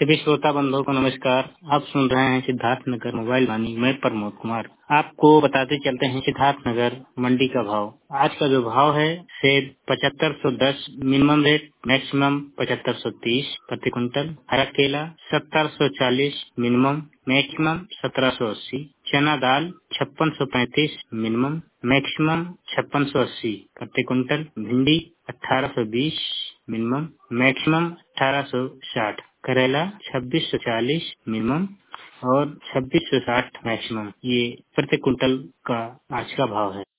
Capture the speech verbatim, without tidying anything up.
सभी श्रोता बंधुओं को नमस्कार। आप सुन रहे हैं सिद्धार्थ नगर मोबाइल वाणी। मैं प्रमोद कुमार आपको बताते चलते हैं सिद्धार्थ नगर मंडी का भाव। आज का जो भाव है सेब पचहत्तर सौ दस मिनिमम रेट, मैक्सिमम पचहत्तर सौ तीस प्रति क्विंटल। हरा केला सत्तर सौ चालीस मिनिमम, मैक्सिमम सत्रह सौ अस्सी। चना दाल छप्पन सौ पैंतीस मिनिमम, मैक्सिमम छप्पन सौ अस्सी प्रति क्विंटल। भिंडी अठारह सौ बीस मिनिमम, मैक्सिमम अठारह सौ साठ। करेला छब्बीस सौ चालीस मिनिमम और छब्बीस सौ साठ मैक्सिमम। ये प्रति क्विंटल का आज का भाव है।